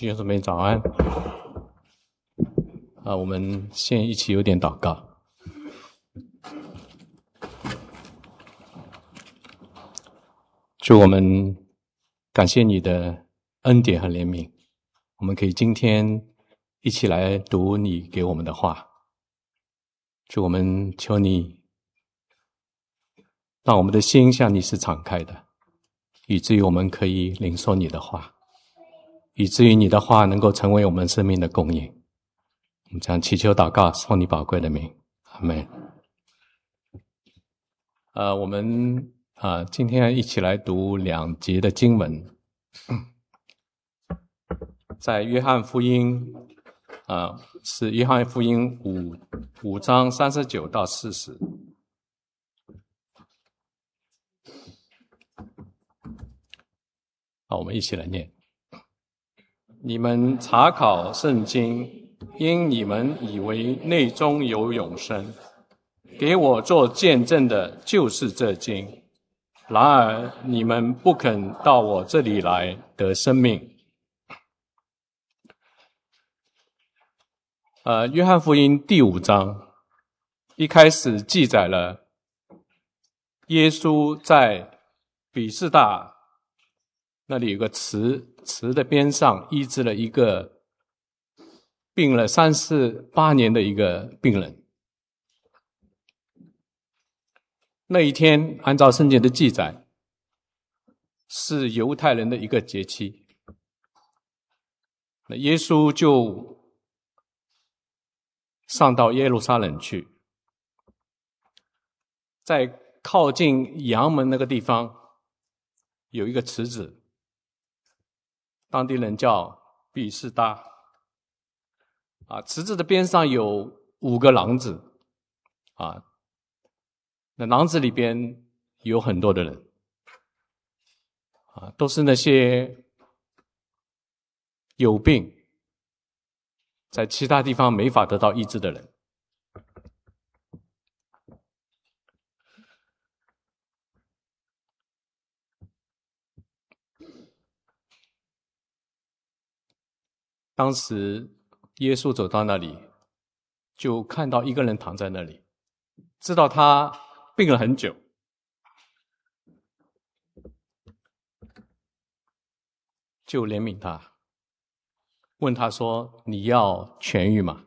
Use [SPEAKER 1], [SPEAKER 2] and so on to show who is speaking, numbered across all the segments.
[SPEAKER 1] 弟兄姊妹早安。我们先一起有点祷告。主，我们感谢你的恩典和怜悯，我们可以今天一起来读你给我们的话。主，我们求你让我们的心向你是敞开的，以至于我们可以领受你的话，以至于你的话能够成为我们生命的供应。我们这样祈求祷告，奉你宝贵的名，阿们。我们今天一起来读2节的经文，在约翰福音，是约翰福音5章39到40。好，我们一起来念。你们查考圣经，因你们以为内中有永生，给我做见证的就是这经。然而你们不肯到我这里来得生命。约翰福音第5章一开始记载了耶稣在比士大那里有个池的边上医治了一个病了38年的一个病人。那一天按照圣经的记载是犹太人的一个节期，那耶稣就上到耶路撒冷去，在靠近阳门那个地方有一个池子，当地人叫比士大。池子的边上有5个廊子，那廊子里边有很多的人，都是那些有病，在其他地方没法得到医治的人。当时耶稣走到那里，就看到一个人躺在那里，知道他病了很久，就怜悯他，问他说：你要痊愈吗？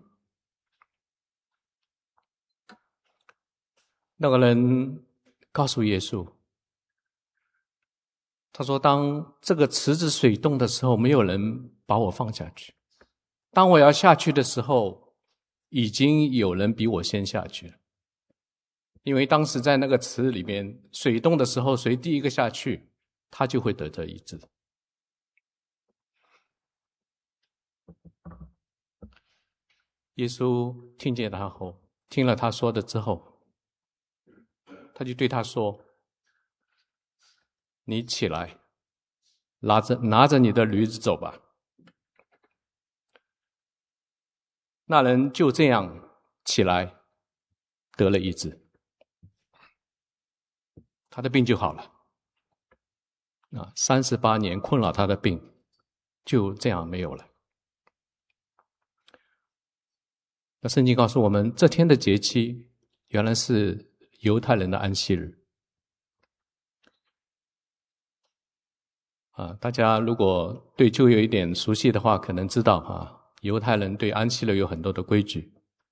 [SPEAKER 1] 那个人告诉耶稣，他说：当这个池子水动的时候，没有人把我放下去，当我要下去的时候，已经有人比我先下去了。因为当时在那个池里面水动的时候，谁第一个下去，他就会得着医治。耶稣听了他说的之后，他就对他说：你起来，拿着你的驴子走吧。那人就这样起来得了医治，他的病就好了。38年困扰他的病就这样没有了。那圣经告诉我们，这天的节期原来是犹太人的安息日。大家如果对旧约有一点熟悉的话，可能知道犹太人对安息日有很多的规矩。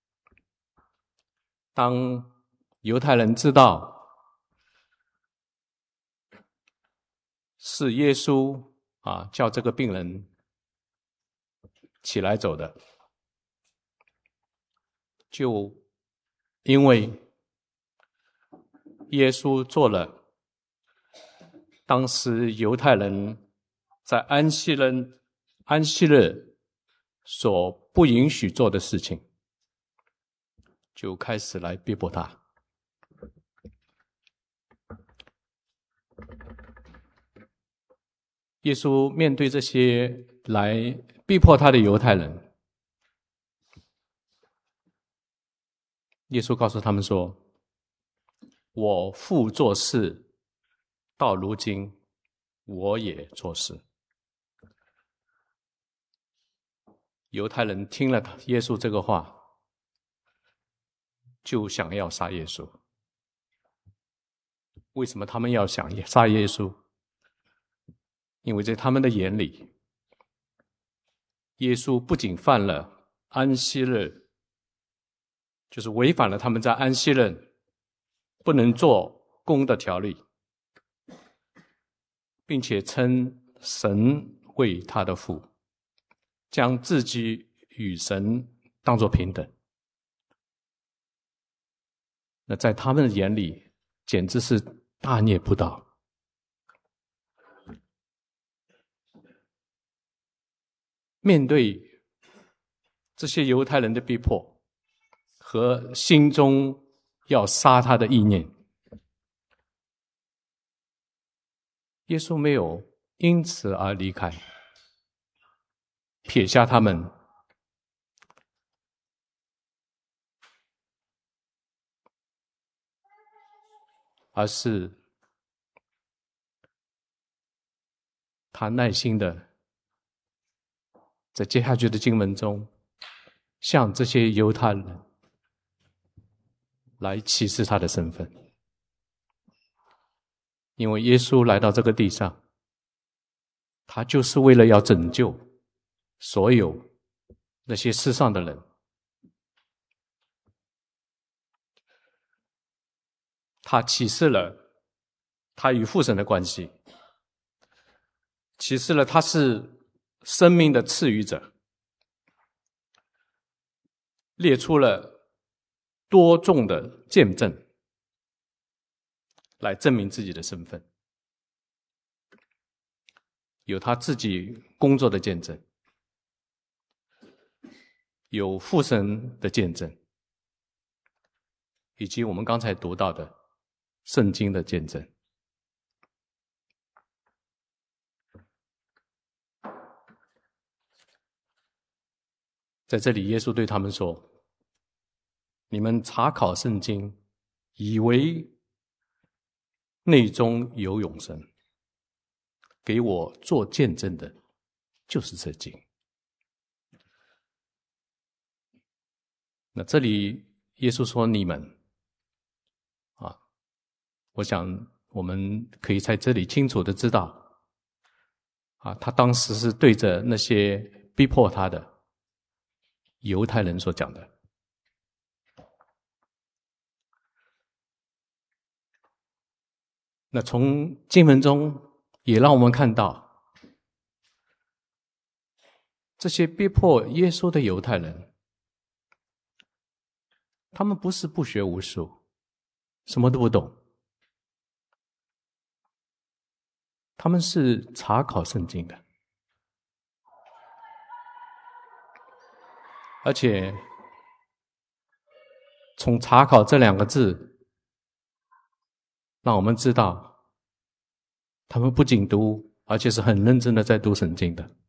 [SPEAKER 1] 当犹太人知道是耶稣叫这个病人起来走的，就因为耶稣做了当时犹太人在安息日所不允许做的事情，就开始来逼迫他。耶稣面对这些来逼迫他的犹太人，耶稣告诉他们说：我父做事，到如今我也做事。 犹太人听了耶稣这个话，就想要杀耶稣。为什么他们要想杀耶稣？因为在他们的眼里，耶稣不仅犯了安息日，就是违反了他们在安息日不能做工的条例，并且称神为他的父，将自己与神当作平等。那在他们的眼里，简直是大逆不道。面对这些犹太人的逼迫和心中要杀他的意念，耶稣没有因此而离开，撇下他们，而是他耐心的在接下去的经文中，向这些犹太人来启示他的身份。因为耶稣来到这个地上，他就是为了要拯救所有那些世上的人。他启示了他与父神的关系，启示了他是生命的赐予者，列出了多重的见证来证明自己的身份。有他自己工作的见证，有父神的见证，以及我们刚才读到的圣经的见证。在这里耶稣对他们说，你们查考圣经，以为内中有永生，给我做见证的就是这经。那这里耶稣说你们我想我们可以在这里清楚的知道他当时是对着那些逼迫他的犹太人所讲的。那从经文中也让我们看到，这些逼迫耶稣的犹太人，他们不是不学无术，什么都不懂，他们是查考圣经的，而且从查考这两个字，让我们知道他们不仅读，而且是很认真的在读圣经的。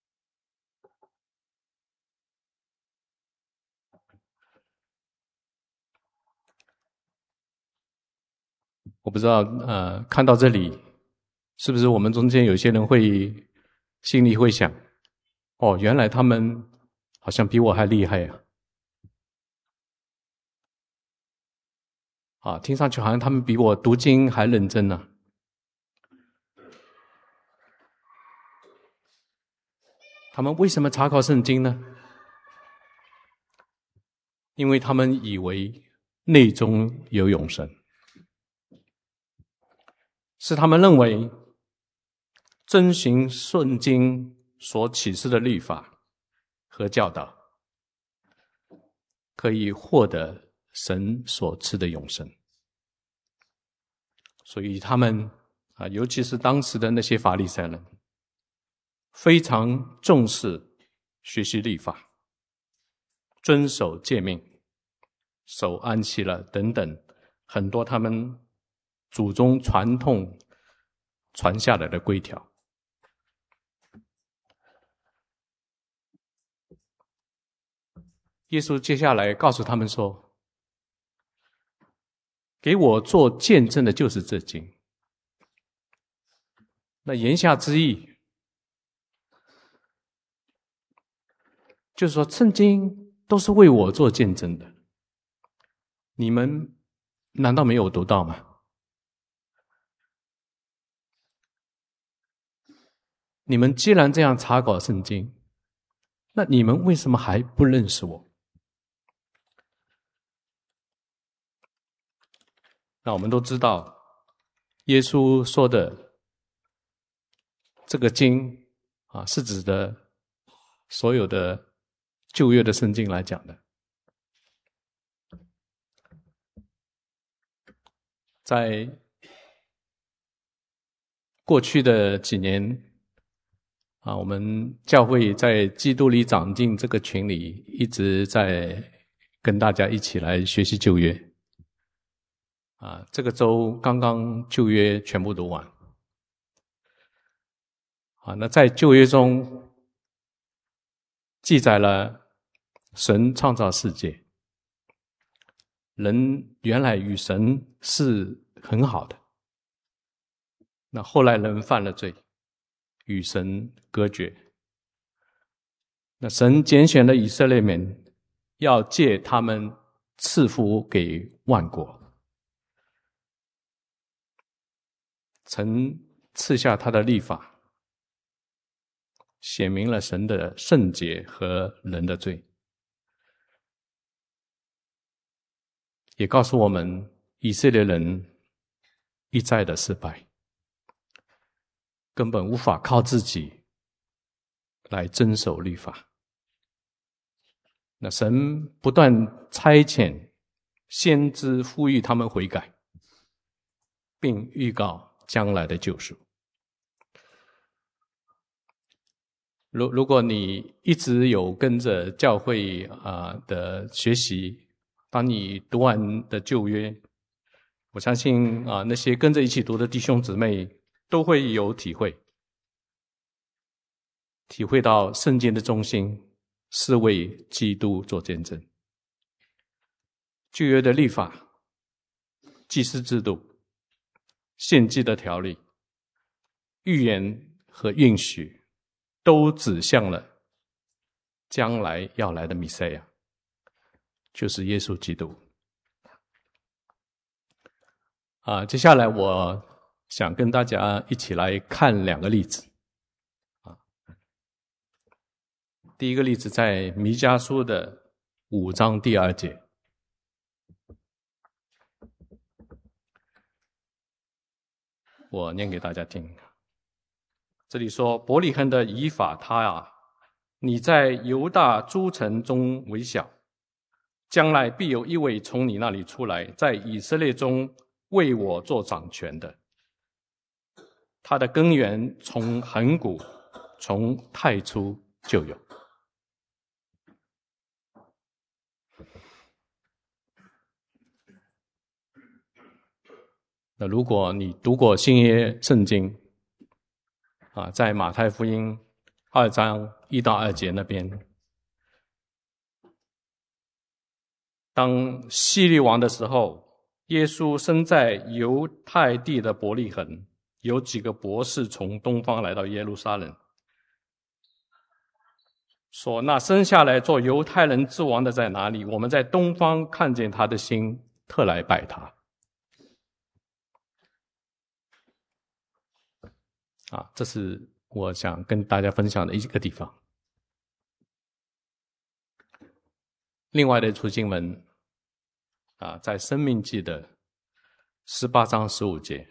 [SPEAKER 1] 我不知道看到这里是不是我们中间有些人会心里会想，原来他们好像比我还厉害听上去好像他们比我读经还认真呢。他们为什么查考圣经呢？因为他们以为内中有永生，是他们认为遵行圣经所启示的律法和教导，可以获得神所赐的永生。所以他们尤其是当时的那些法利赛人，非常重视学习律法，遵守诫命，守安息日等等很多他们祖宗传统传下来的规条。耶稣接下来告诉他们说，给我做见证的就是这经。那言下之意就是说圣经都是为我做见证的，你们难道没有读到吗？你们既然这样查考圣经，那你们为什么还不认识我？那我们都知道，耶稣说的这个经啊，是指的所有的旧约的圣经来讲的。在过去的几年啊，我们教会在基督里长进这个群里，一直在跟大家一起来学习旧约。啊，这个周刚刚旧约全部读完。啊，那在旧约中记载了神创造世界，人原来与神是很好的，那后来人犯了罪，与神隔绝。那神拣选了以色列民，要借他们赐福给万国，曾赐下他的律法，显明了神的圣洁和人的罪，也告诉我们以色列人一再的失败，根本无法靠自己来遵守律法。那神不断差遣先知呼吁他们悔改，并预告将来的救赎。如果你一直有跟着教会的学习，当你读完的旧约，我相信那些跟着一起读的弟兄姊妹都会有体会到圣经的中心是为基督做见证。旧约的律法、祭司制度、献祭的条例、预言和应许，都指向了将来要来的弥赛亚，就是耶稣基督。接下来我想跟大家一起来看两个例子。第一个例子在弥迦书的5章第2节。我念给大家听。这里说，伯利恒的以法他啊，你在犹大诸城中为小，将来必有一位从你那里出来，在以色列中为我做掌权的。他的根源从亘古，从太初就有。那如果你读过新约圣经在马太福音2章1到2节那边，当希律王的时候，耶稣生在犹太地的伯利恒，有几个博士从东方来到耶路撒冷，说那生下来做犹太人之王的在哪里？我们在东方看见他的心，特来拜他。这是我想跟大家分享的一个地方。另外的一处经文在申命记的18章15节，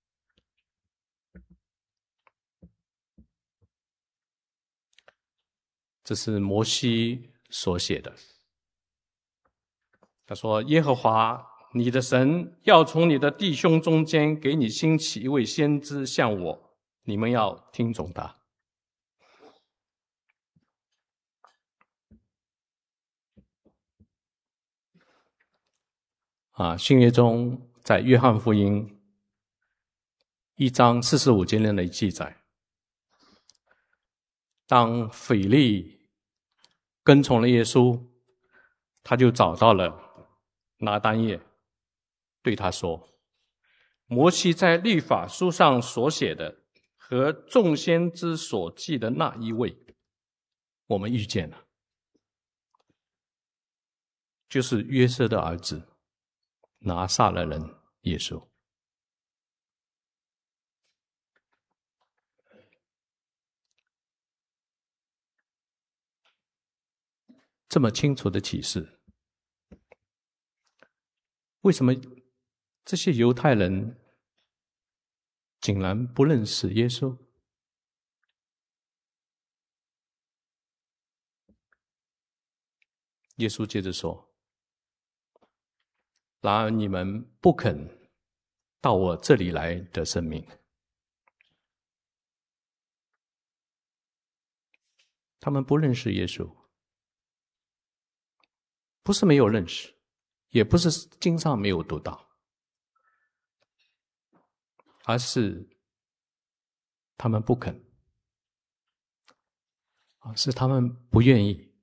[SPEAKER 1] 这是摩西所写的。他说，耶和华你的神要从你的弟兄中间给你兴起一位先知像我，你们要听从他。新约中在约翰福音1章45节那里记载，当腓利跟从了耶稣，他就找到了拿单业，对他说，摩西在律法书上所写的和众先知所记的那一位，我们遇见了。 就是约瑟的儿子拿撒勒人耶稣。这么清楚的启示，为什么这些犹太人竟然不认识耶稣？耶稣接着说：然而你们不肯到我这里来得生命。他们不认识耶稣，不是没有认识，也不是经上没有读到，而是他们不肯，是他们不愿意。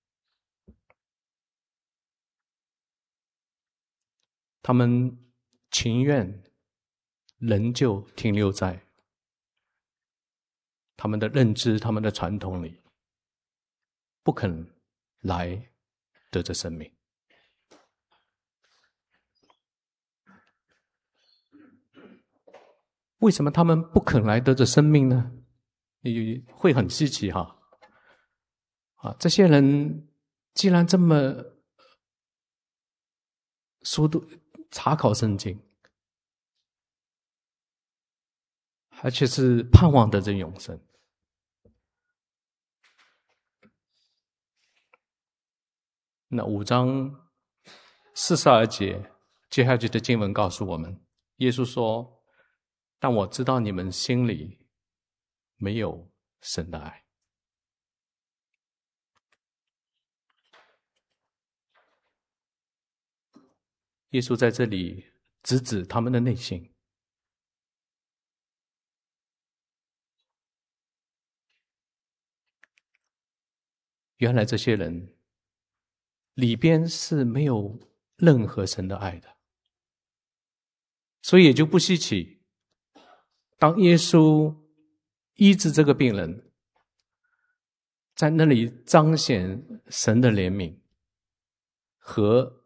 [SPEAKER 1] 他们情愿仍旧停留在他们的认知、他们的传统里，不肯来得着生命。为什么他们不肯来得着生命呢？你会很稀奇哈。这些人既然这么熟读查考圣经，而且是盼望得着永生，那5章42节接下去的经文告诉我们，耶稣说：但我知道你们心里没有神的爱。耶稣在这里直指他们的内心。原来这些人里边是没有任何神的爱的，所以也就不稀奇，当耶稣医治这个病人，在那里彰显神的怜悯，和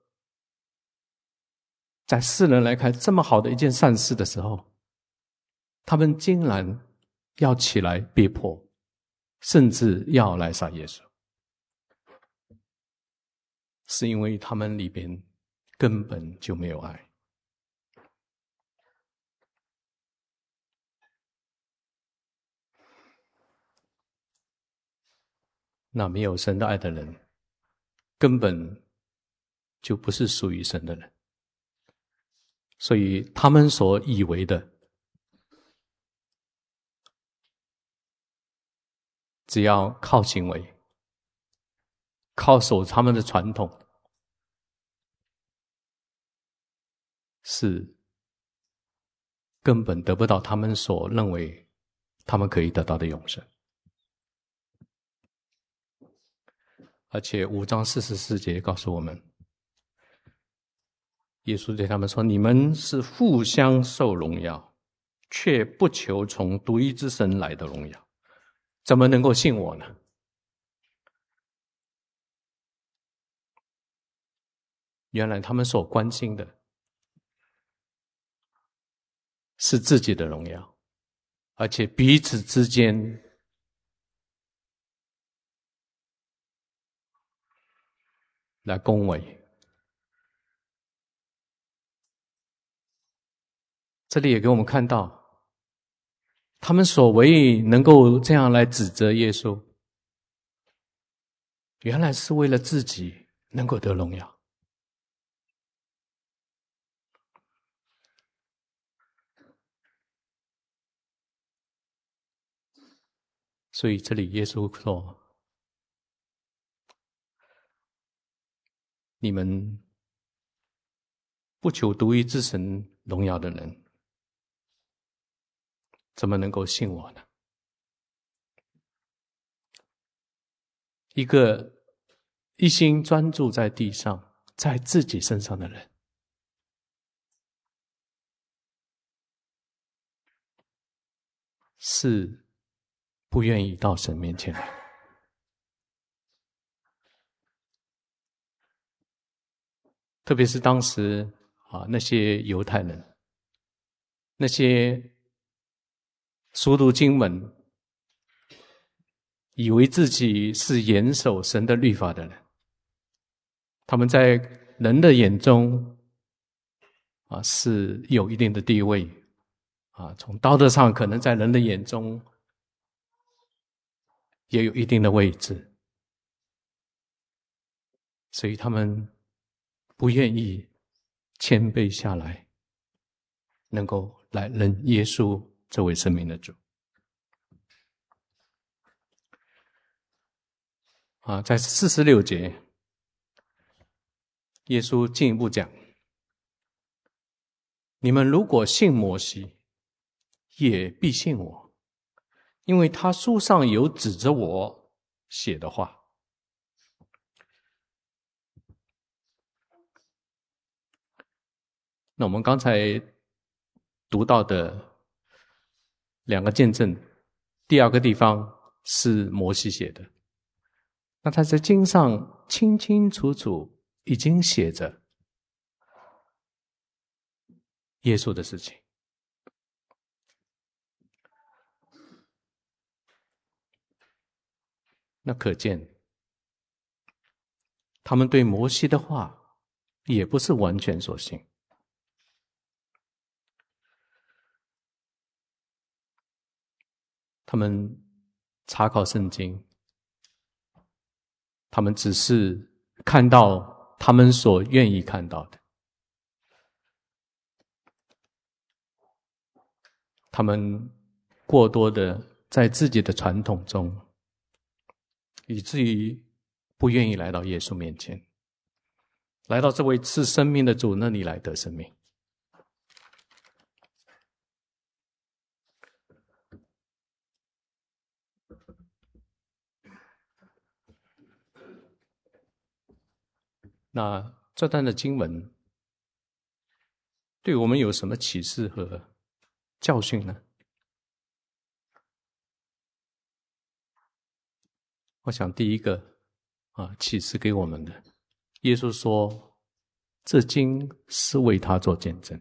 [SPEAKER 1] 在世人来看这么好的一件善事的时候，他们竟然要起来逼迫，甚至要来杀耶稣，是因为他们里边根本就没有爱。那没有神的爱的人，根本就不是属于神的人，所以他们所以为的，只要靠行为，靠守他们的传统，是根本得不到他们所认为他们可以得到的永生。而且5章44节告诉我们，耶稣对他们说：你们是互相受荣耀，却不求从独一之神来的荣耀，怎么能够信我呢？原来他们所关心的是自己的荣耀，而且彼此之间来恭维。这里也给我们看到，他们所谓能够这样来指责耶稣，原来是为了自己能够得荣耀。所以这里耶稣说，你们不求独一之神荣耀的人，怎么能够信我呢？一个一心专注在地上，在自己身上的人，是不愿意到神面前来。 特别是当时那些犹太人，那些熟读经文，以为自己是严守神的律法的人，他们在人的眼中是有一定的地位从道德上可能在人的眼中也有一定的位置，所以他们不愿意谦卑下来，能够来认耶稣这位生命的主在46节，耶稣进一步讲，你们如果信摩西，也必信我，因为他书上有指着我写的话。那我们刚才读到的2个见证，第2个地方是摩西写的，那他在经上清清楚楚已经写着耶稣的事情。那可见他们对摩西的话也不是完全所信。他们查考圣经，他们只是看到他们所愿意看到的，他们过多的在自己的传统中，以至于不愿意来到耶稣面前，来到这位赐生命的主那里来得生命。那这段的经文对我们有什么启示和教训呢？我想第一个启示给我们的，耶稣说这经是为他做见证。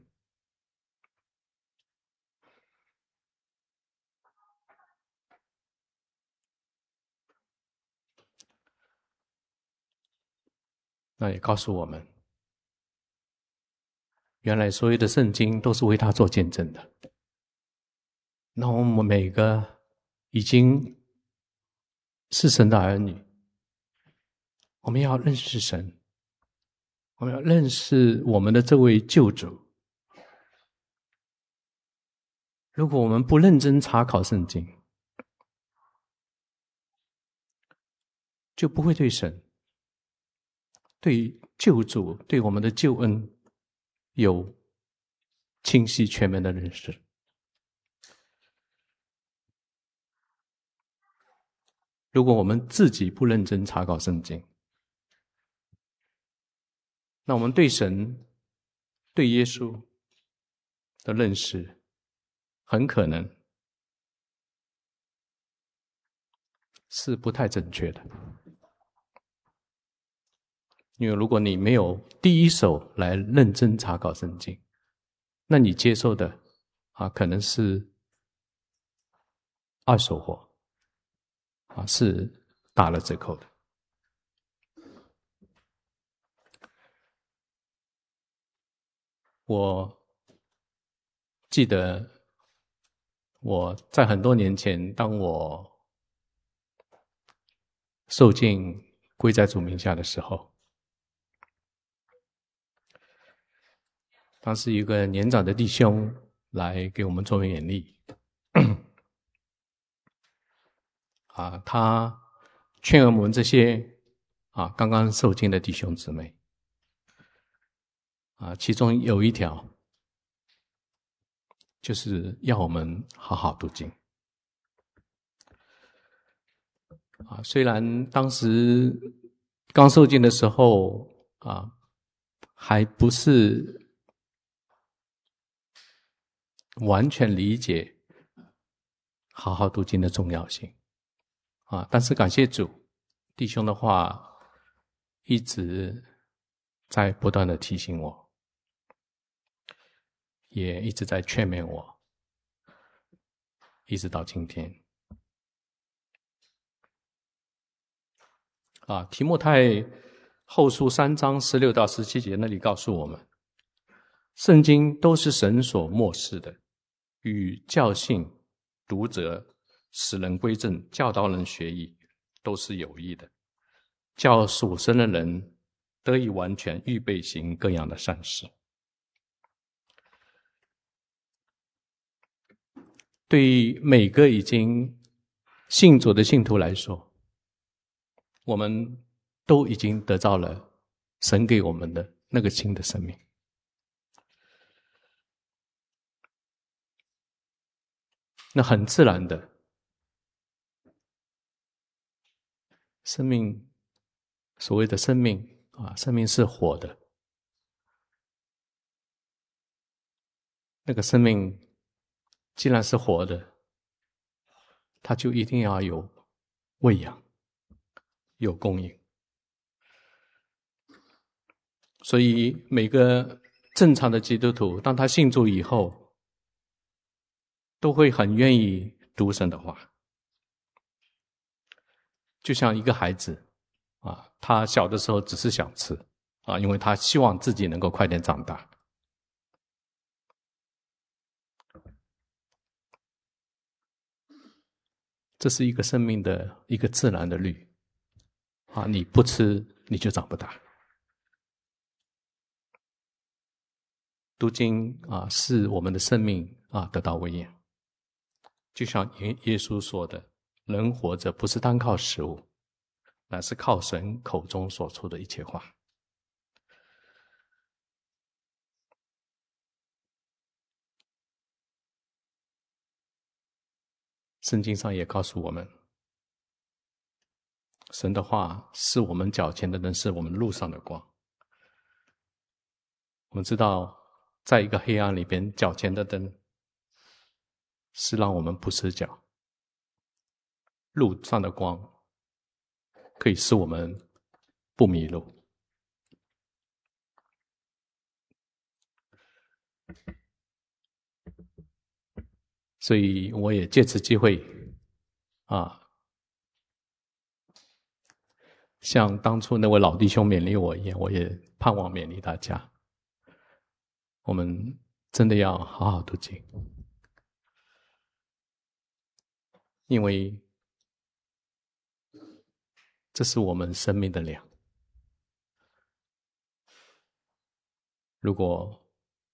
[SPEAKER 1] 那也告诉我们，原来所有的圣经都是为他做见证的。那我们每个已经是神的儿女，我们要认识神，我们要认识我们的这位救主。如果我们不认真查考圣经，就不会对神、对救主、对我们的救恩有清晰全面的认识。如果我们自己不认真查考圣经，那我们对神、对耶稣的认识很可能是不太正确的。因为如果你没有第一手来认真查考圣经，那你接受的可能是二手货是打了折扣的。我记得我在很多年前，当我受尽归在主名下的时候，当时有一个年长的弟兄来给我们做勉励他劝我们这些刚刚受尽的弟兄姊妹其中有一条就是要我们好好读经虽然当时刚受尽的时候还不是完全理解好好读经的重要性但是感谢主，弟兄的话一直在不断的提醒我，也一直在劝勉我，一直到今天。提摩太后书3章16到17节那里告诉我们，圣经都是神所默示的，与教训、读者、使人归正、教导人学义，都是有益的，叫属神的人得以完全，预备行各样的善事。对于每个已经信主的信徒来说，我们都已经得到了神给我们的那个新的生命。那很自然的，生命，所谓的生命生命是活的。那个生命既然是活的，它就一定要有喂养，有供应。所以每个正常的基督徒，当他信主以后，都会很愿意读神的话。就像一个孩子他小的时候只是想吃因为他希望自己能够快点长大。这是一个生命的一个自然的律你不吃你就长不大。读经是我们的生命得到喂养。就像耶稣说的，人活着不是单靠食物，乃是靠神口中所出的一切话。圣经上也告诉我们，神的话是我们脚前的灯，是我们路上的光。我们知道在一个黑暗里边，脚前的灯是让我们不失脚，路上的光可以使我们不迷路。所以我也借此机会像当初那位老弟兄勉励我一样，我也盼望勉励大家，我们真的要好好读经，因为这是我们生命的粮。如果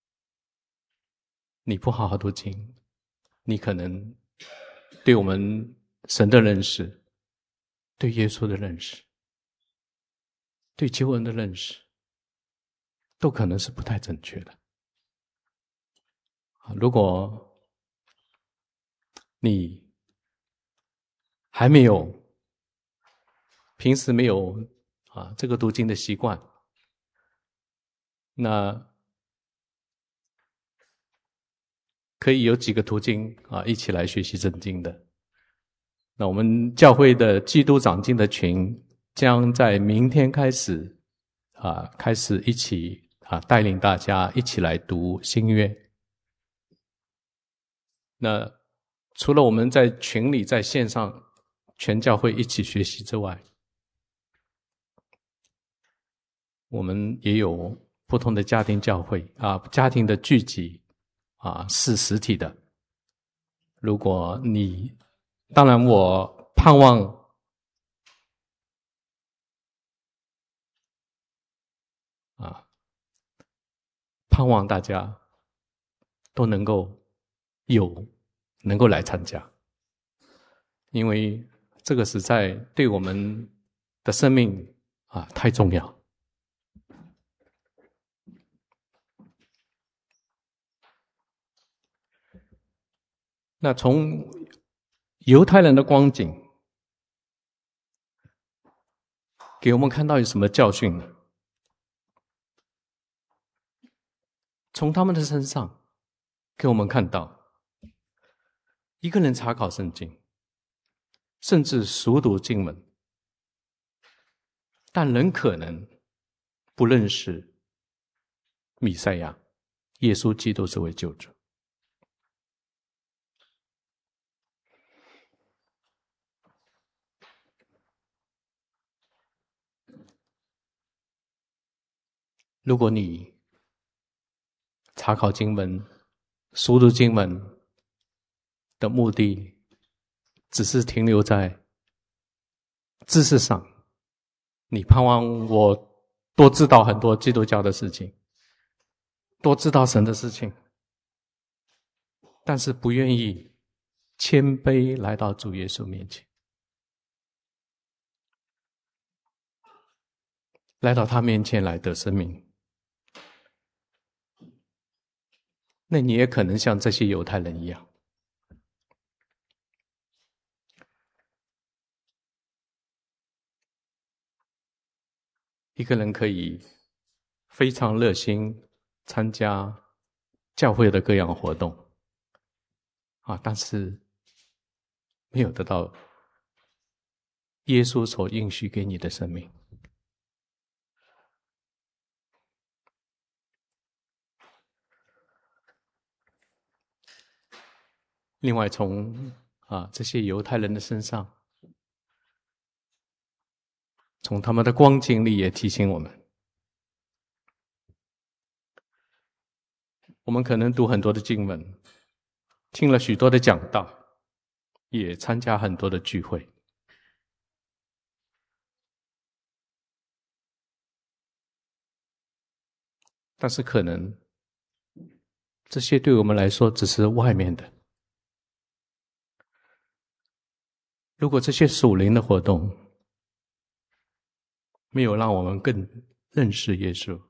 [SPEAKER 1] 你不好好读经，你可能对我们神的认识，对耶稣的认识，对救恩的认识，都可能是不太正确的。如果你还没有，平时没有这个读经的习惯，那可以有几个途径一起来学习正经的。那我们教会的基督长进的群将在明天开始一起带领大家一起来读新约。那除了我们在群里在线上全教会一起学习之外，我们也有不同的家庭教会家庭的聚集是实体的。如果你当然我盼望大家都能够来参加，因为这个实在对我们的生命太重要。那从犹太人的光景给我们看到有什么教训呢？从他们的身上给我们看到，一个人查考圣经，甚至熟读经文，但人可能不认识弥赛亚耶稣基督这位救主。如果你查考经文、熟读经文的目的只是停留在知识上，你盼望我多知道很多基督教的事情，多知道神的事情，但是不愿意谦卑来到主耶稣面前，来到他面前来得生命，那你也可能像这些犹太人一样，一个人可以非常热心参加教会的各样活动但是没有得到耶稣所应许给你的生命。另外从这些犹太人的身上，从他们的光景里也提醒我们，我们可能读很多的经文，听了许多的讲道，也参加很多的聚会，但是可能这些对我们来说只是外面的。如果这些属灵的活动没有让我们更认识耶稣，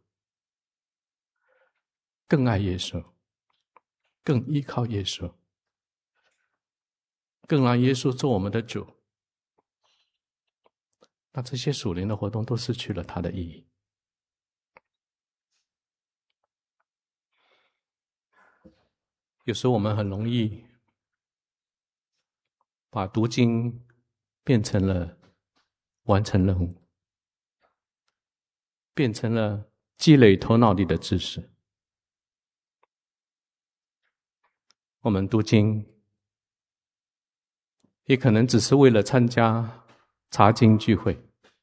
[SPEAKER 1] 更爱耶稣，更依靠耶稣，更让耶稣做我们的主，那这些属灵的活动都失去了它的意义。有时候我们很容易把读经变成了完成任务，变成了积累头脑里的知识。我们读经也可能只是为了参加查经聚会，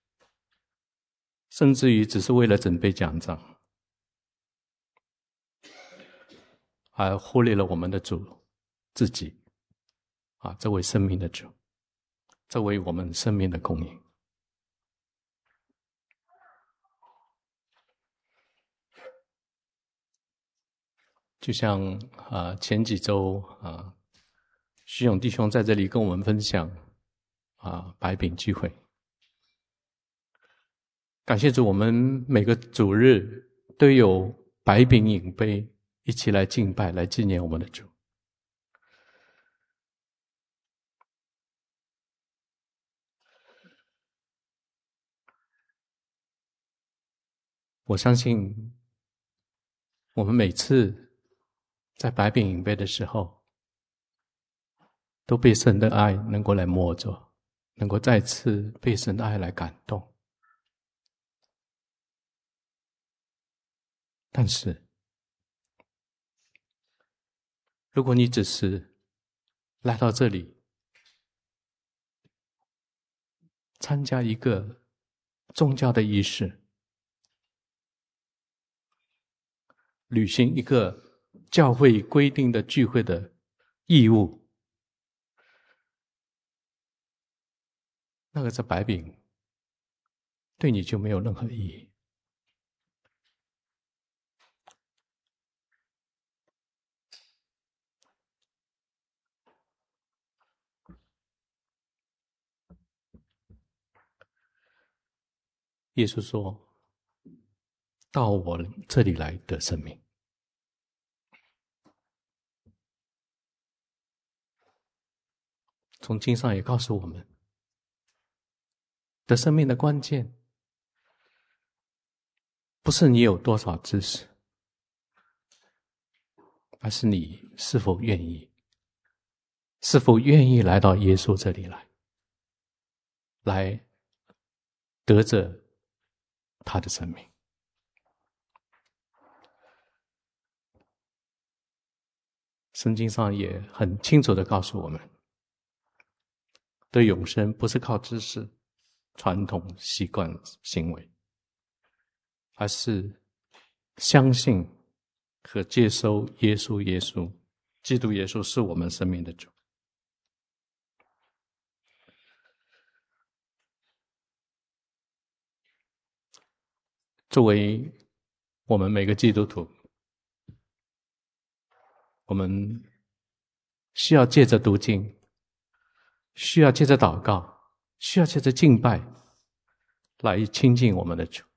[SPEAKER 1] 甚至于只是为了准备讲章，而忽略了我们的主自己这位生命的主，这位我们生命的供应。就像前几周徐勇弟兄在这里跟我们分享白饼聚会，感谢主，我们每个主日都有白饼饮杯，一起来敬拜，来纪念我们的主。我相信我们每次在白饼饮杯的时候，都被神的爱能够来摸着，能够再次被神的爱来感动。但是如果你只是来到这里参加一个宗教的仪式，履行一个教会规定的聚会的义务，那个这白饼对你就没有任何意义。耶稣说，到我这里来得生命。从经上也告诉我们，得生命的关键不是你有多少知识，而是你是否愿意来到耶稣这里来得着他的生命。 圣经上也很清楚地告诉我们，得永生不是靠知识、传统、习惯、行为，而是相信和接收耶稣，基督耶稣是我们生命的主。作为我们每个基督徒，我们需要借着读经，需要借着祷告，需要借着敬拜来亲近我们的主。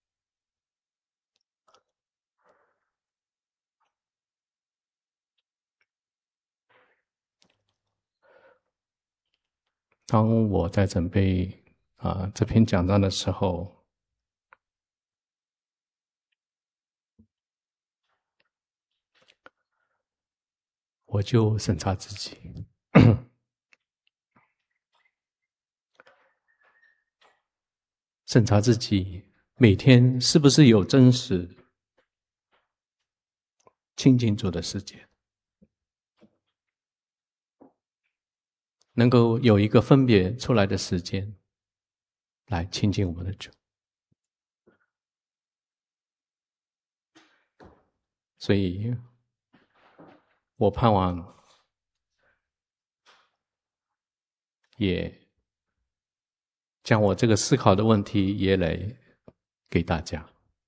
[SPEAKER 1] 当我在准备这篇讲章的时候，我就审查自己审查自己每天是不是有真实亲近主的时间，能够有一个分别出来的时间来亲近我们的主。所以我盼望也将我这个思考的问题也来给大家，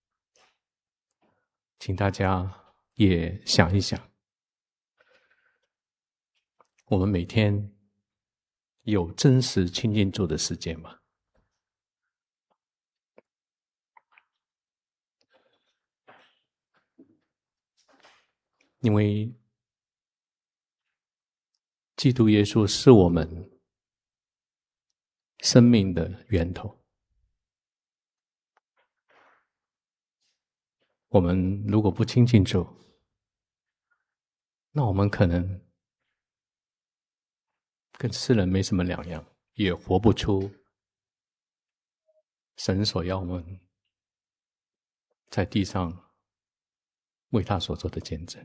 [SPEAKER 1] 请大家也想一想，我们每天有真实亲近主的时间吗？因为基督耶稣是我们生命的源头。我们如果不亲近主，那我们可能跟世人没什么两样，也活不出神所要我们在地上为他所做的见证。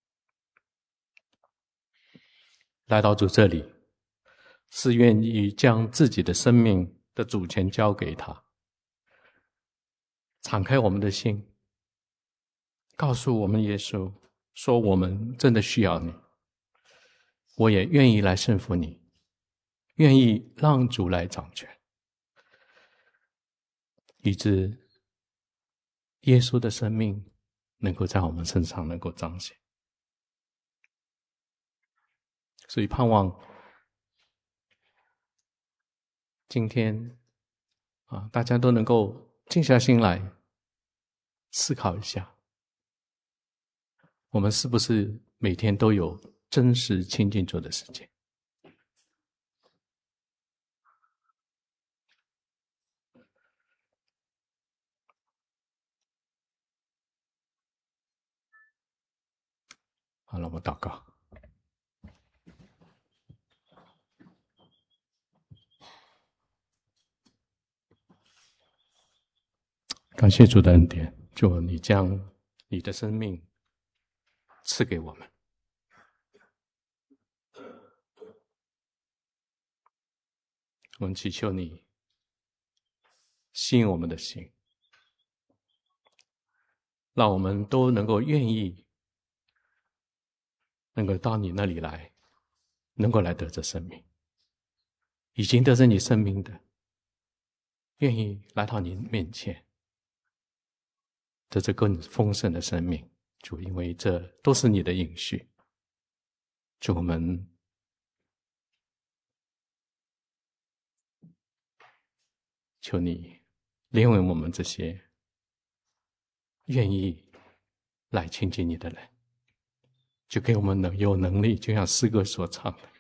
[SPEAKER 1] 来到主这里，是愿意将自己的生命的主权交给他，敞开我们的心，告诉我们耶稣说，我们真的需要你，我也愿意来顺服你，愿意让主来掌权，以致耶稣的生命能够在我们身上能够彰显。所以盼望今天大家都能够静下心来思考一下，我们是不是每天都有真实亲近主的时间？好了，我们祷告。感谢主的恩典，主你将你的生命赐给我们，我们祈求你吸引我们的心，让我们都能够愿意能够到你那里来，能够来得着生命。已经得着你生命的，愿意来到你面前，得着更丰盛的生命。主，因为这都是你的应许。主，我们求你怜悯我们这些愿意来亲近你的人，就给我们有能力，就像诗歌所唱的，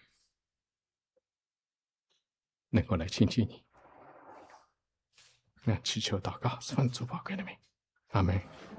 [SPEAKER 1] 能够来亲近你。那祈求祷告，是奉主宝贵的名，阿们。